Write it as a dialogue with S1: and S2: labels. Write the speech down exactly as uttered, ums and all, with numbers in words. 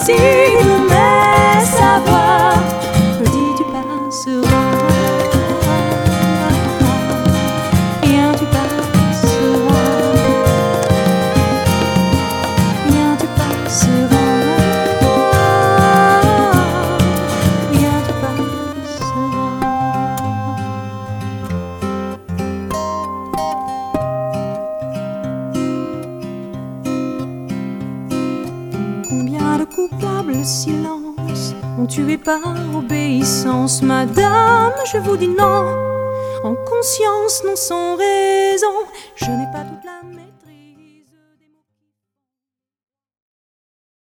S1: si mais savoir, me dis tu passeras, bien tu passeras, bien tu passeras, bien tu passeras. Combien de coupables silences ont tué par obéissance, madame, je vous dis non, en conscience, non sans raison, je n'ai pas de